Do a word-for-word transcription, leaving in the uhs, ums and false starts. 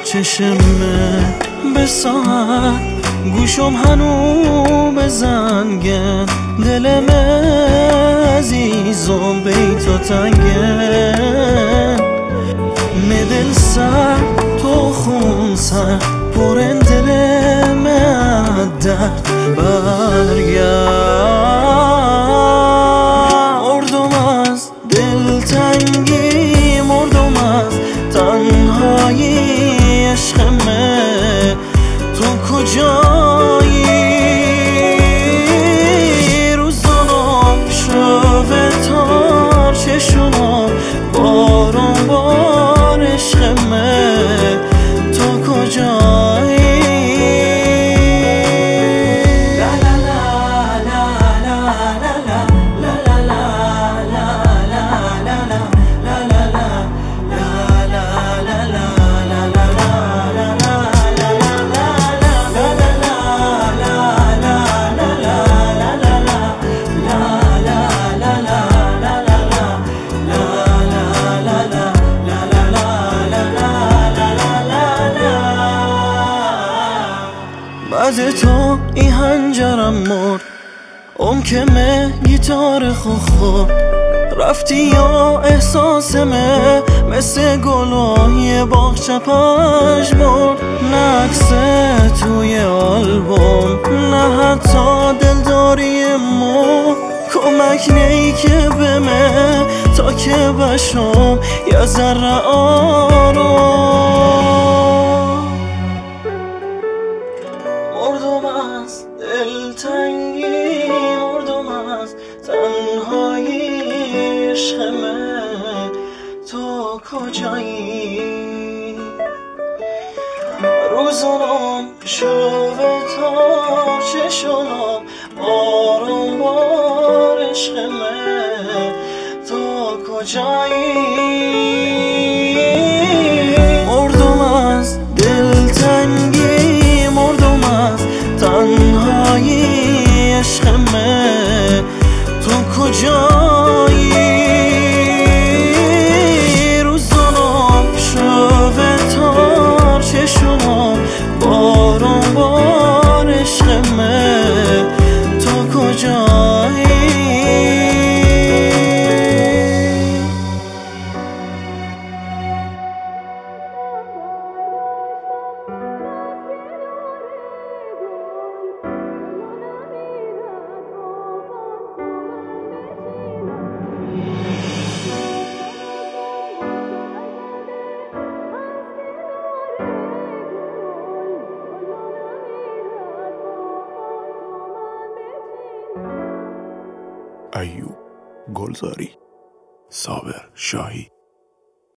چشمه به ساعت گوشم هنو بزنگه دلم عزیزم بیتو تنگه مدل سر تو خون سر پرن دلم درد برگرد مردم از دلتنگی مردم از تنهایی عشقمه تو کجایی روزانم شوه تار چشونم بارون بار عشقمه تو کجایی بعد تو این هنجرم مرد ام که مه گیتار خوخور رفتی یا احساسمه مثل گلای باغچه پش برد نه عکسه توی آلبوم نه حتی دلداری مو کمک نی که بمه تا که بشم یه ذره آروم مردم از دلتنگی مردم از تنهایی عشقمه تو کجایی روزانم شوه تا چشونم بارون بار عشقمه تو کجایی مردم از دلتنگی مردم از تنهایی عشقمه تو کجایی روزانم شوه تار چشونم بارون بار عشقمه تو کجایی ایوب گلزاری، صابر شاهی.